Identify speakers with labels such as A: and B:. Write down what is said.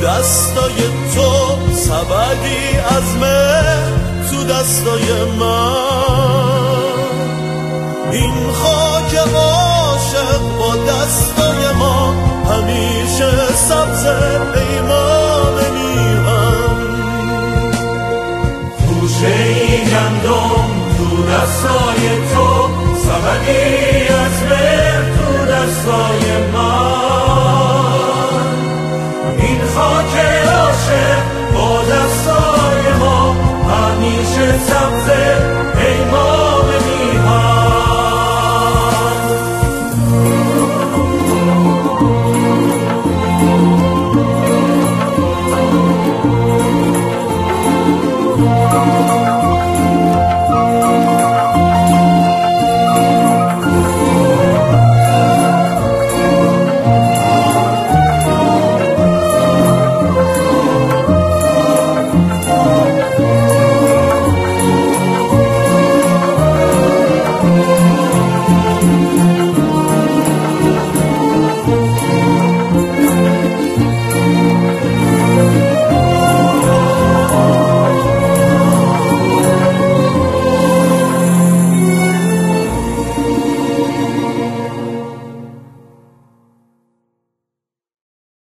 A: دستای تو سبدی از مهر تو دستای من. این خاک عاشق با دستای ما همیشه سبز پیمان میهم.
B: خوشه گندم تو دستای تو سبدی از مهر تو دستای من.